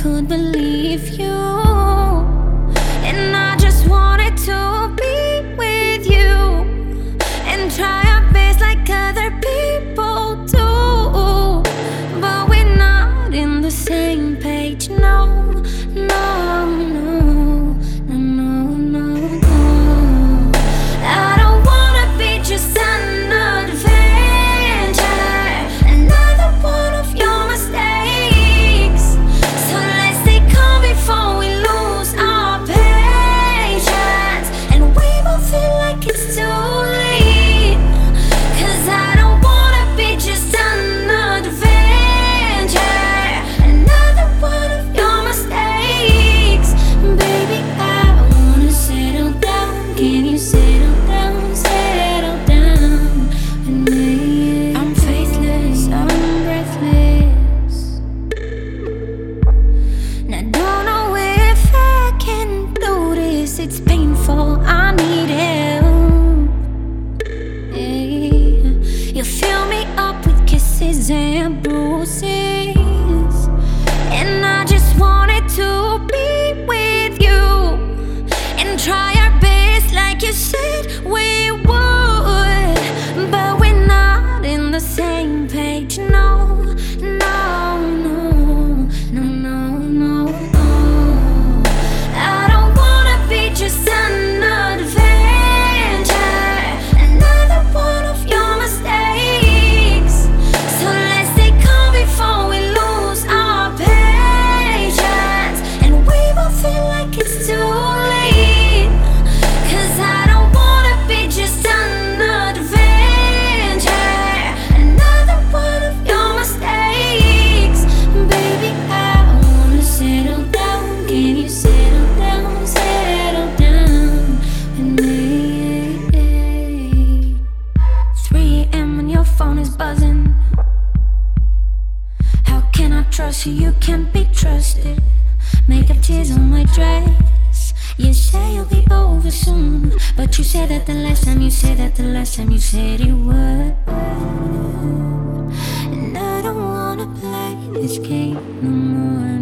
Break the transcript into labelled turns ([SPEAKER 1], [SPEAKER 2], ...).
[SPEAKER 1] could believe you, and I just wanted to be with you and try our best like other people do. But we're not in the same page, no, no, no, no, no, no, no. I don't wanna be just an adventure, another one of your mistakes. So let's take on before we lose our patience, and we both feel like it's too late. 'Cause I don't wanna be just an adventure, another one of your mistakes. Baby, I wanna settle down. Can you settle down, settle down with me? I'm faithless, I'm breathless, and I don't know if I can do this. It's painful, I need help. Yeah. You fill me up with kisses and bruises, and I just wanted to be with you and try our best like you said we would. But we're not in the same page, no, no, no, no, no, no, no. I don't wanna be just an adventure, another one of your mistakes. So let's take on before we lose our patience, and we both feel like it's too late. 'Cause I don't wanna be just an adventure, another one of your mistakes. Baby, I wanna settle down. Can you settle down, settle down with me? 3 a.m. when your phone is buzzing. How can I trust you? You can't be trusted. Makeup tears on my dress. You say you'll be over soon, but you said that the last time you said that the last time you said you would. And I don't wanna play this game no more.